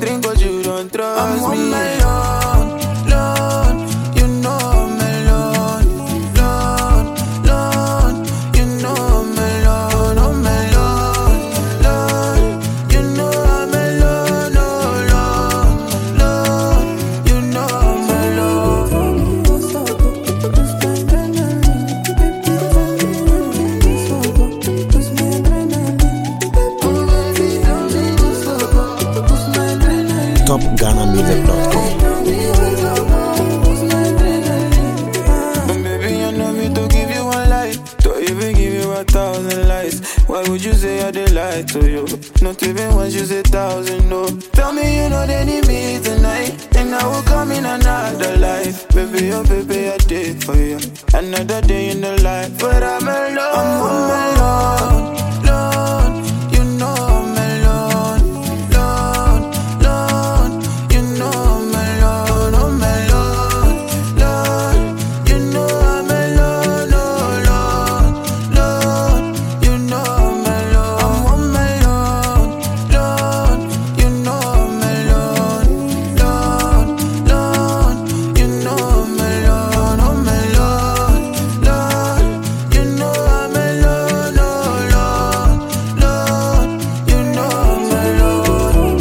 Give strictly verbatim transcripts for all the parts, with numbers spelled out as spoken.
drink, but you don't trust I'm me. on my own, alone. You know I'm alone, alone, alone. You know I'm alone, I'm alone, alone. You know I'm alone, alone, alone. You know I'm alone. top ghana music dot com. Baby, I know me to give you one life, to even give you a thousand lies. Why would you say I did lie to you? Not even once you say thousand, no. Tell me you know they need me tonight, and I will come in another life. Baby, oh baby, I did for you. Another day in the life, but I'm alone. I'm on my own, alone. You know I'm alone, alone, alone. You know I'm alone, I'm alone, alone. You know I'm alone, alone, alone. You know I'm alone. I'm on my own, alone. You know I'm alone, alone, alone. You know I'm alone, I'm alone, alone. You know I'm alone, alone, alone. You know I'm alone.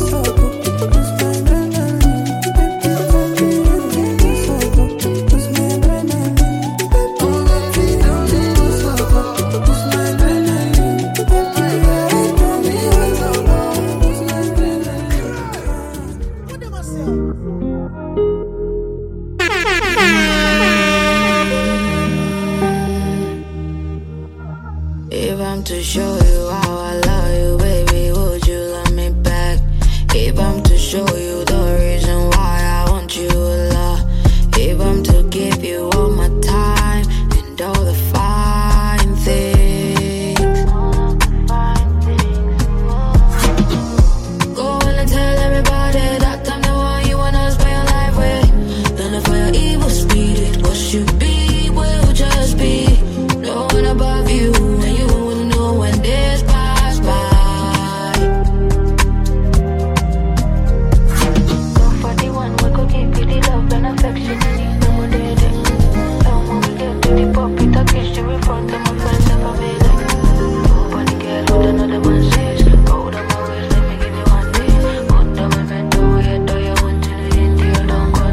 If I'm to show you how I love you, baby, would you love me back? If I'm to show you the reason why I want you a lot, if I'm to give you all my time and all the fine things, go and tell everybody that I'm the one you wanna spend your life with. Then if your evil spirit, what should be will just be. No one above you, and you will know when this pass by. Go for the one we could give you the love and affection you need. No more dating. Now when we get to the pop, it a kiss you in front of my friends and family. Nobody cares what another man says. Hold on my waist, let me give you one day. Put them in bed, do it, do you want to the end, you don't got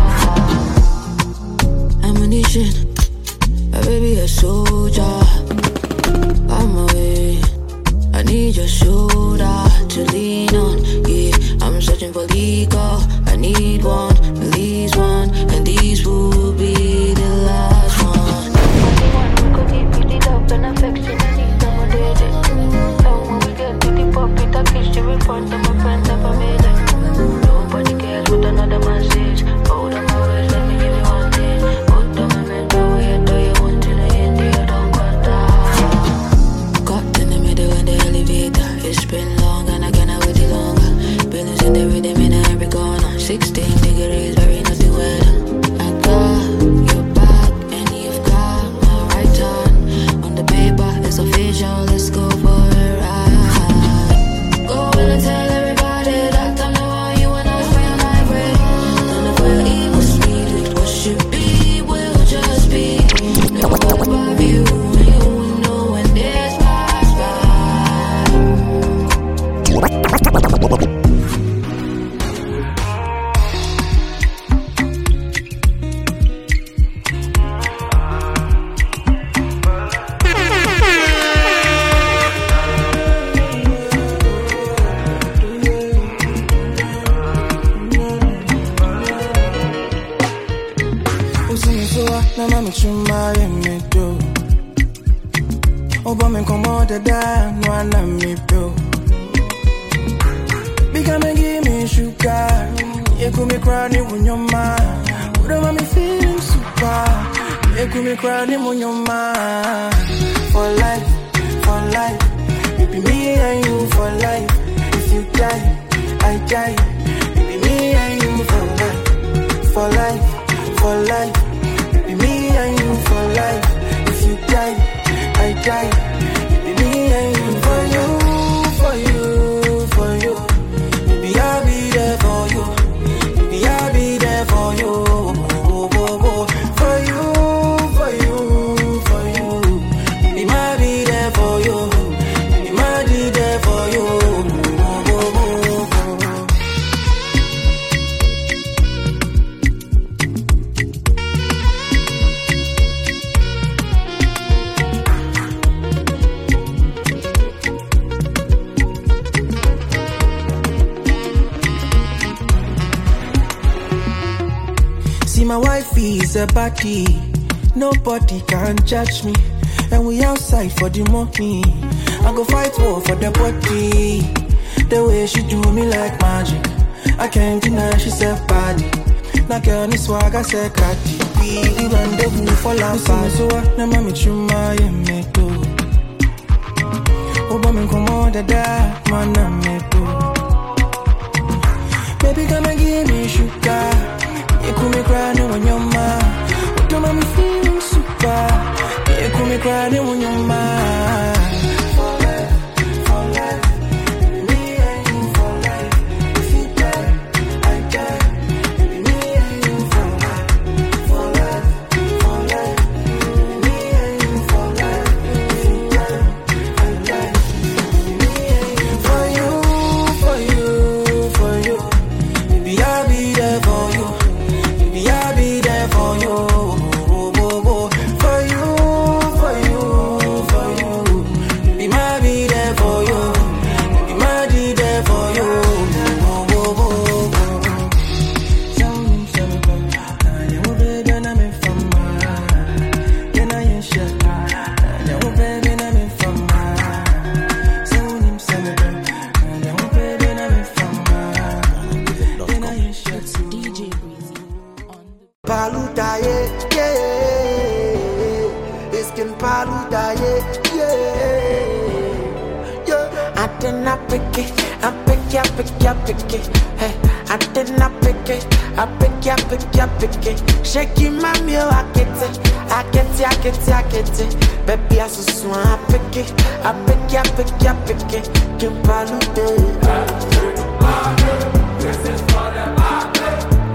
that. Ammunition. My baby a soldier, on my way. I need your shoulder to lean on, yeah. I'm searching for legal, I need one, at least one, and these will be the last one. The one who could give you the love and affection I need, no more dating. Now when we get to the pop, it a kiss you in front of my friends and family. Nobody cares what another man says. Hold on my waist, let me give you one day. Put them in bed, do it, do you want to the end, you don't got that. Caught in the middle in the elevator. It's been long and I cannot wait any longer. Buildings in the rhythm in every corner. Sixteen degrees, very nothing weather. I got your back and you've got my right turn. On the paper, it's official. Let's go for a ride. Go and tell everybody that I'm the one you wanna spend your life with. None of your evil spirit, what should be will just be. No one above you, and you will know when this pass by. Na mami chuma ye me do. Oba me komo da da no ana me do. Bika me give me sugar. Ye ku me cry ni wunyoma. Oda mami feeling super. Ye ku me cry ni wunyoma. For life, for life. Baby me and you for life. If you die, I die. Baby me and you for life. For life, for life. Me and you for life. If you die, I die. Me and you for you, for you, for you. Baby, I'll be life is a party. Nobody can judge me. And we outside for the money. I go fight war for the body. The way she do me like magic. I can't deny she said body. Now girl ni swag I said catty. We rendezvous for la passe. So what? Na mami chuma ye me do. Oba me commande da mana me do. Baby come and give me sugar. You could me cry no when you're mad. Don't make me feel super. You could me cry no when you're mad. Shaking my meal, I get it, I get it, I get it, I get it. Baby, I so swan, I pick it, I pick it, I pick it, I pick it. Kim Palude. This is for the party.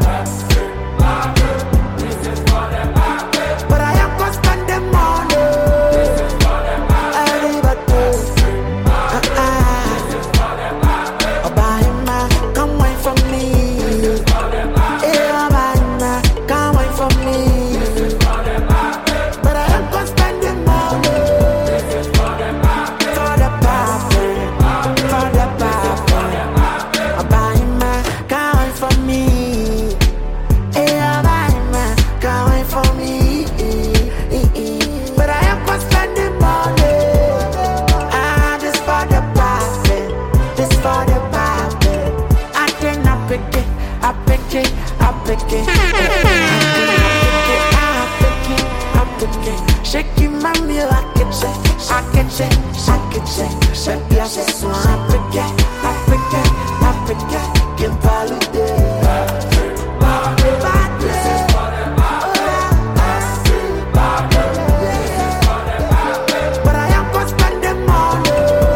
This is for the party. But I am gonna spend the money. This is for the party. Everybody. Uh-uh. This is for the party. Oh, buy him, come wait for me. This is for the party. Yeah, buy him, come wait for me. This is for the party. But I am gonna spend the money. This is for the party. For the party. For the party. Oh, buy him, come wait for me. Yeah, buy him, come wait for me. But I am gonna spend the money. Ah, this for the party. This for the party. I think I pick it, I pick it, I pick it. I pick it, I pick it. Shaking my meal, I can check, I can check, I can check. Baby, I just want I pick it, I pick it, I pick it. Get validate. But I am gonna spend the money.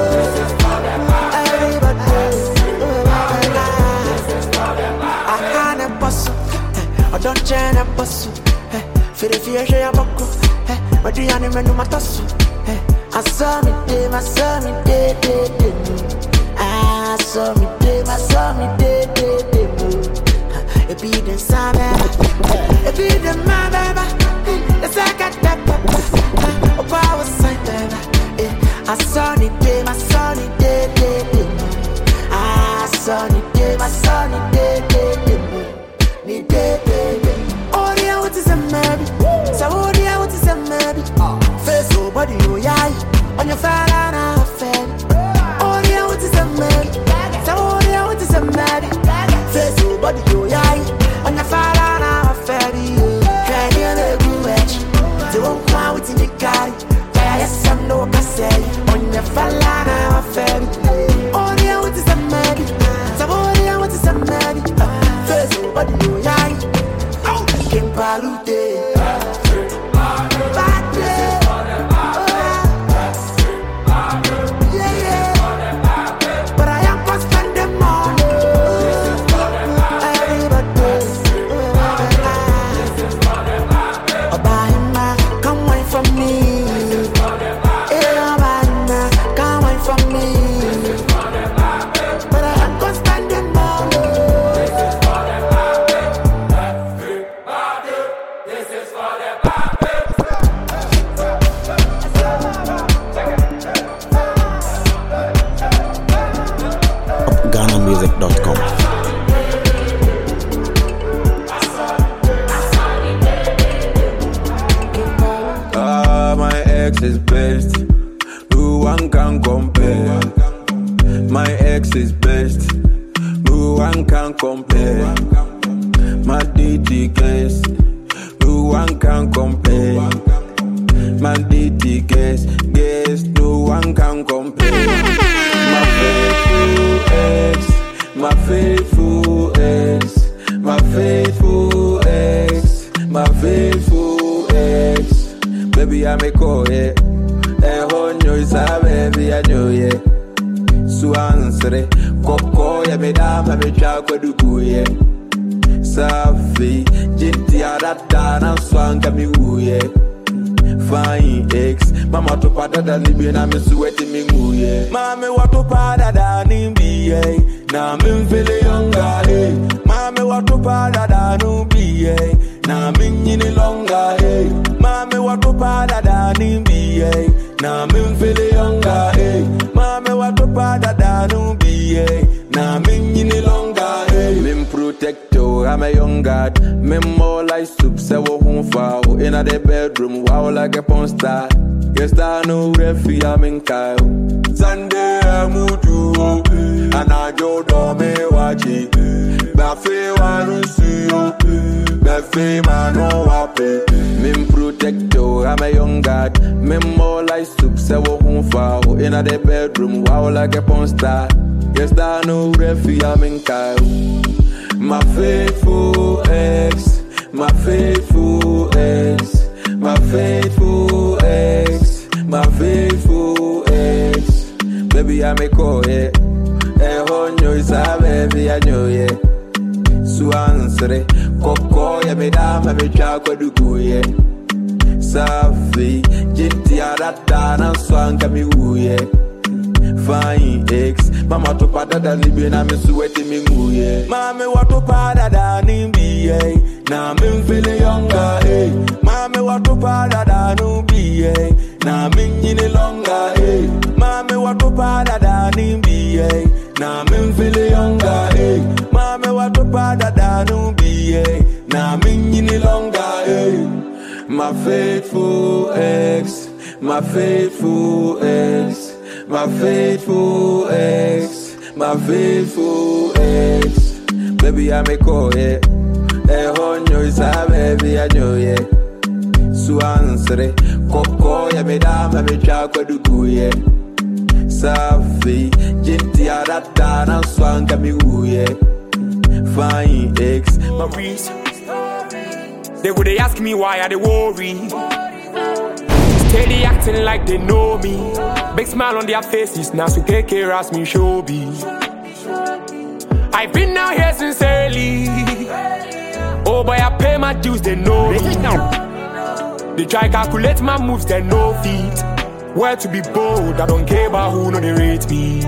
Everybody. I had a bustle. I don't change a bustle. For the fear, she a buckle. But the animal no matter so. I saw me day, I saw me day, day, day. I saw me day, I saw me day, day, day. It be the same, it be the man, baby. It's like a tap, a power sign, baby. I saw me day, I saw me day, day, day. I saw me day, I saw me day, day, day. Ni day, day, day. Oh, yeah, what is a maybe? So, oh, yeah, what is a maybe? Face, oh, body, oh, yeah. On your fire, now, fan. Oh, yeah, what is a maybe? So, oh, yeah, what is a maybe? Face, oh, body, oh, yeah. On your fire, now, fan. Can you ex is best. No one can compare. My ex is best. No one can compare. My D D guest. No one can compare. My D D guest. Guest. No one can compare. My faithful ex. My faithful ex. My faithful ex. My faithful ex. Baby, I make call it. Eh, honyo is a baby, I know ye. So answer Coco, ya me dama me chakwa dukuye. Safi, jinti arata na swanga mi uye. Fine ex, mama to pada da libi na me suweti mi uye. Mame watu pada da nimbiye, na mimfele yonga eh. Mame watu pada da nubiye, na minyini longa eh. Mame watu pada da nimbiye, na mimfele yonga eh. Mame watu pada da nubiye, na minyini longa eh. Mim protector, I'm a young god. Mim more like soup, se wo hun foul. Inna the bedroom, wow like a porn star. Yes, I know refi, I'm in Kyle. Sunday, I'm utu, and I go do me watch it. Bafe wanu suyo, bafe mano wape. Mim protector, I'm a young god. Mim more like soup, se wo hun foul. Inna the bedroom, wow like a porn star. Yes, I know refi, I'm in Kyle. My faithful ex, my faithful ex, my faithful ex, my faithful ex. Baby, I make call it. Eh, honyo is a baby, I know ye. So answer Coco, ya me dama me chakwa dukuye. Safi, jinti arata na swanga mi uye. Fine ex, mama to pada da libi na me suweti mi uye. Mame watu pada da nimbiye, na mimfele yonga eh. Mame watu pada da nubiye, na minyini longa eh. Mame watu pada da nimbiye, na mimfele yonga eh. Mame watu pada da nubiye, na minyini longa eh. My faithful ex, my faithful ex. My faithful ex, my faithful ex. Baby, I make call it. Eh, honyo is a baby, I know ye. So answer Coco, ya me dama me chakwa dukuye. Safi, jinti arata na swanga mi uye. Fine ex, Maurice. They would they ask me why I they worry. Steady acting like they know me. Big smile on their faces, now so take care of me, showbiz. I've been out here since early. Oh boy, I pay my dues, they know me. They try calculate my moves, they know feet. Where to be bold, I don't care about who know they rate me.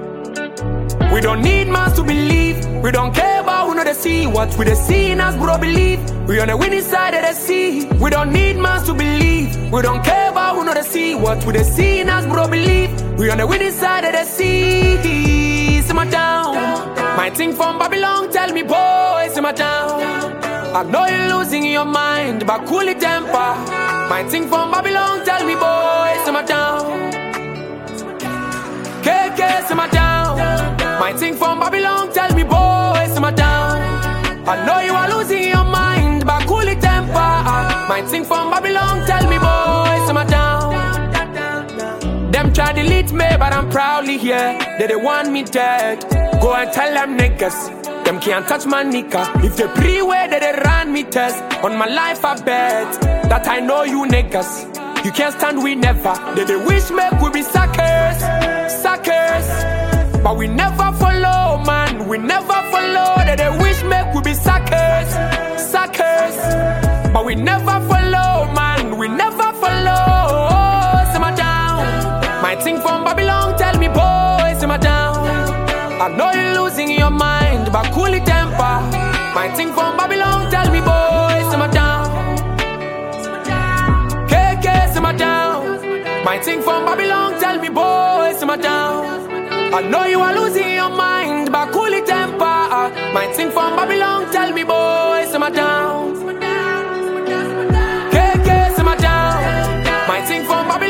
We don't need man to believe. We don't care about who know they see. What we they see in us, bro, believe. We on the winning side of the sea. We don't need man to believe. We don't care about who know they see. What we they see in us, bro, believe. We on the winning side of the sea. Simmer down. My thing from Babylon, tell me, boy, simmer down. I know you're losing your mind, but cool it temper. My thing from Babylon, tell me, boy, simmer down. K K, simmer down. My thing from Babylon, tell me, boy, simmer down. I know you are losing your mind, but cool it temper. My thing from Babylon, tell me, boy, simmer down. Them try to delete me, but I'm proudly here. They they want me dead. Go and tell them niggas, them can't touch my nigga. If they pre-way, they they run me test. On my life, I bet that I know you niggas. You can't stand, we never. They they wish me we be suckers, suckers. But we never follow, man. We never follow. They they wish me we be suckers, suckers. But we never follow, man. We never follow. Simmer down. My thing from Babylon, tell me, boy, simmer down. I know you're losing your mind, but cool it temper. My thing from Babylon, tell me, boy, simmer down. K K, simmer down. My thing from Babylon, tell me, boy, simmer down. I know you are losing your mind, but cool it temper. My thing from Babylon, tell me, boy, simmer down. K K, simmer down. My thing from Babylon.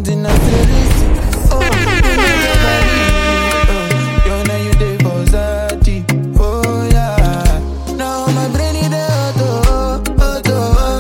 something I say listen. Oh, you never leave. Oh, you know you dey for Zati. Oh yeah. Now my brain is there, auto, auto.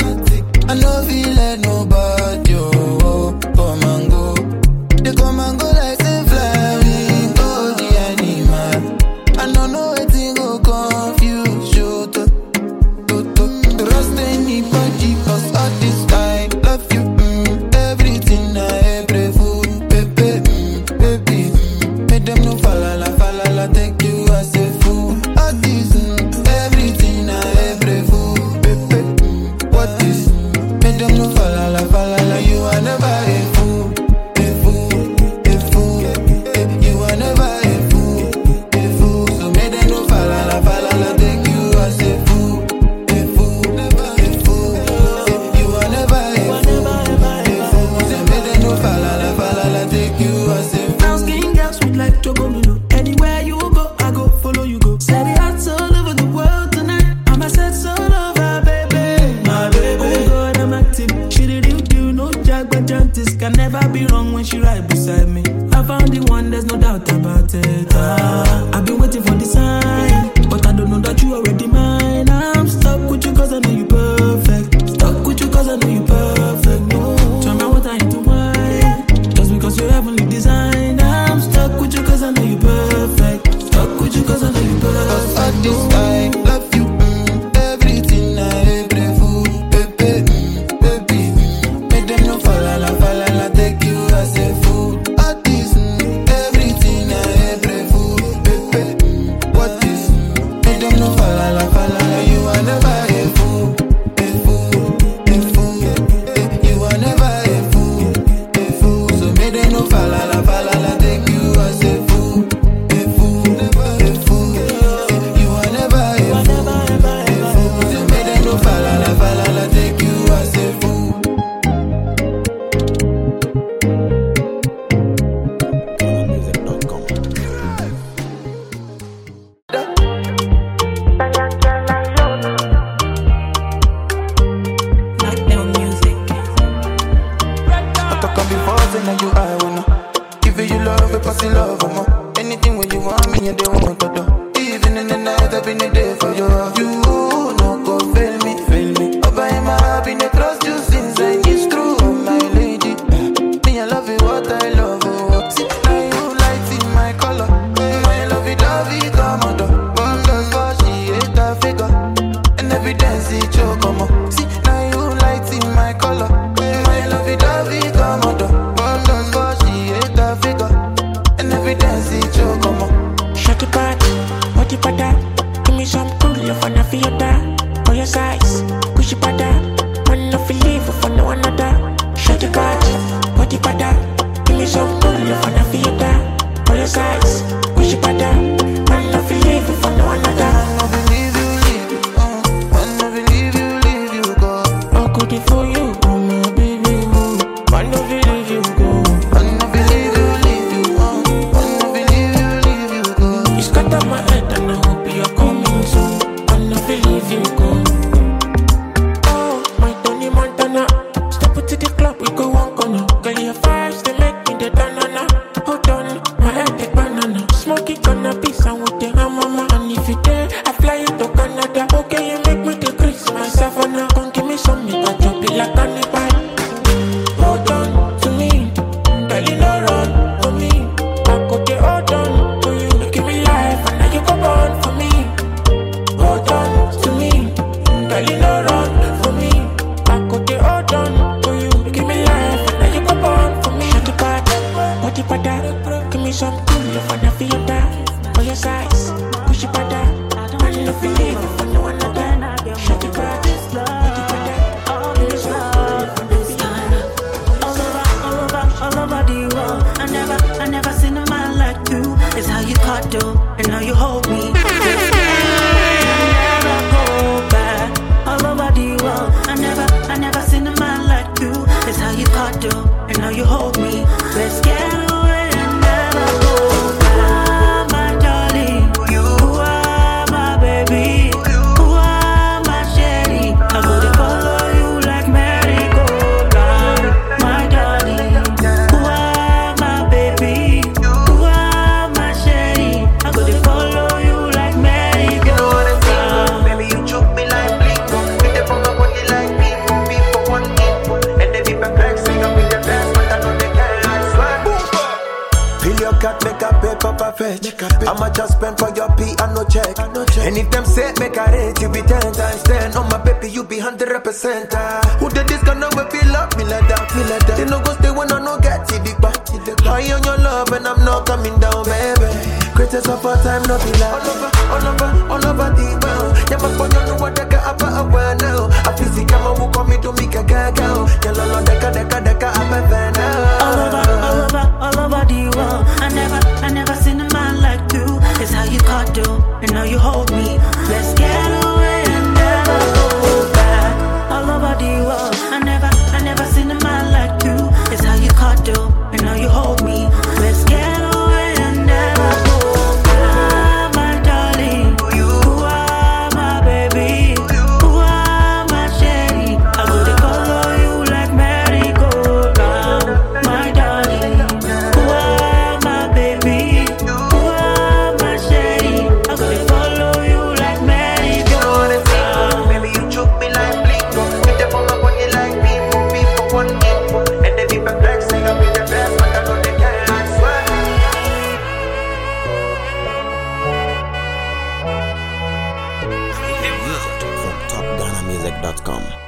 I no feel like nobody. Oh, come and go. They come and go like say flying. Oh, the animal. I don't know wetin go confuse you. To, to, to, trust anybody 'cause all this I love you. Mm, everything I ever food, baby, mm, baby. Mm, make them no falala, falala, take you as a fool. All this, mm, everything I ever food, baby. Mm, what is? Make them no falala, falala. You are never a fool, a fool, a fool. Eh, You are never a fool, a fool. So make them no falala, falala, take you as a fool, a fool, a fool. Eh, You are never a fool, a fool. So make them no falala, falala, take you as a fool. Brown skin girl, sweet like Chocomino. Anywhere you go, I go, follow you go. Set it out all over the world tonight. I'm a set all over, baby. My baby. Oh God, I'm active. She did you do no jack, but Jantis can never be wrong when she right beside me. I found the one, there's no doubt about it. Ah, I've been waiting for the sign, but I don't know that you already mine. I'm stuck with you 'cause I know you perfect. Stuck with you 'cause I know you perfect. No, turn my water into wine. Just because you're heavenly designed, I'm stuck with you 'cause I know you perfect. Stuck with you 'cause I know you Cause all perfect. this I love you, mm, everything I ever fool, baby, mm, baby. Mm, make them no falala, falala, take you as a fool. All this, mm, everything I ever fool, baby. Mm, what is? Make them no falala, falala. You are never a fool, a fool, a fool. Eh, You are never a fool, a fool. So make them no falala, falala, take you as a fool, a fool, a fool. Eh, You are never a fool, a fool. So make them no falala, falala, take you as a fool. music dot com. Knockdown music. I talk on before, say now you I wanna give you love, a pussy love, mama. Anything when you want me, you do want to do. Even in the night, I've been a day for you. You no go fail me, fail me. Up in my happiness, trust you since I it's true, my lady. Me, I love you, what I love. Oh. See, now you light in my color. My love it, love it, come on. One girl, cause she hate a figure. And every dance, it choke, come on. See, now you light in my color. My love it, love it, come on. One girl, cause she hate a figure. And every dance, it choke, come on. Shut it back, what you put that? Give me some cool love and I feel that. For your size, push it back that. Man, no feel leave for no another. Shut it back, what you put that? Give me some cool love and I feel that. For your size, push it back that. Man, no feel leave for no another. I no believe you, leave you, uh. I no believe you, leave you, go. How could it for you, oh my baby? Man, no feel leave you go. I no believe you, leave you, uh. I no believe you, leave you, go. You scatter my head and I hope you're coming soon. Man, no feel leave you go. Oh, my Tony Montana. Step into the club, we go one corner. Girl, your vibes, they make me the banana. Hold on, my head take banana. Smoky cannabis and with the hammer. And if you dare, I fly you to Canada. Okay, you make me the Chris, my savannah. Come give me some, make a drop it like cannibal. Hold on to me, girl, you no run for me. I could get hold on to you. You give me life and now you go born for me. Hold on to me, girl, you no run for me. I could get hold on to you. You give me life and now you go born for me. Shut the back, what you put that? Give me some cool love and I feel that. For your size, push it back that. Man, no feel leave it for no another. Shut the back, what you put that? Give me some cool love and I feel that. All over, all over, all over the world. I never, I never seen a man like you. It's how you cuddle and how you hold me. Just I never go back. All over the world. I never, I never seen a man like you. It's how you cuddle and how you hold me. Let's get away and never go back. My darling, you are my baby. You are my sherry. I go to follow you like merry-go-round. My darling, who your cat make a paper perfect. I'ma just spend for your P and no check. And if them say make a rate, you be ten times ten. Oh my baby, you be hundred percent. Who did this gonna make me love me like that? Me like that. They no go stay when I no get it deep back. High on your love and I'm not coming down, baby. Greatest of all time, not be like all over, all over, all over the world. Yeah, my phone, you know what they got about a while now. I feel sick, I'm a who come me to make a gaga. Yeah, no, no, deka, deka, deka, I'm a fan now. All over, all over, all over the world. I never, I never seen a man like you. It's how you cuddle and how you hold me. Let's get away and never go back. All over the world. I never, I never seen a man like you. It's how you cuddle and how you hold me. Let's get away and never go back, my darling. You are my baby. You are my shady. I go to follow you like merry-go-round, my darling. You are my baby. You are my shady. I go to follow you like merry-go-round. Baby, you choke me like blingo. Hit up on my body like people, people one info. And they be perplexed, say I'll be the best, but I know they can't, I swear. From top ghana music dot com.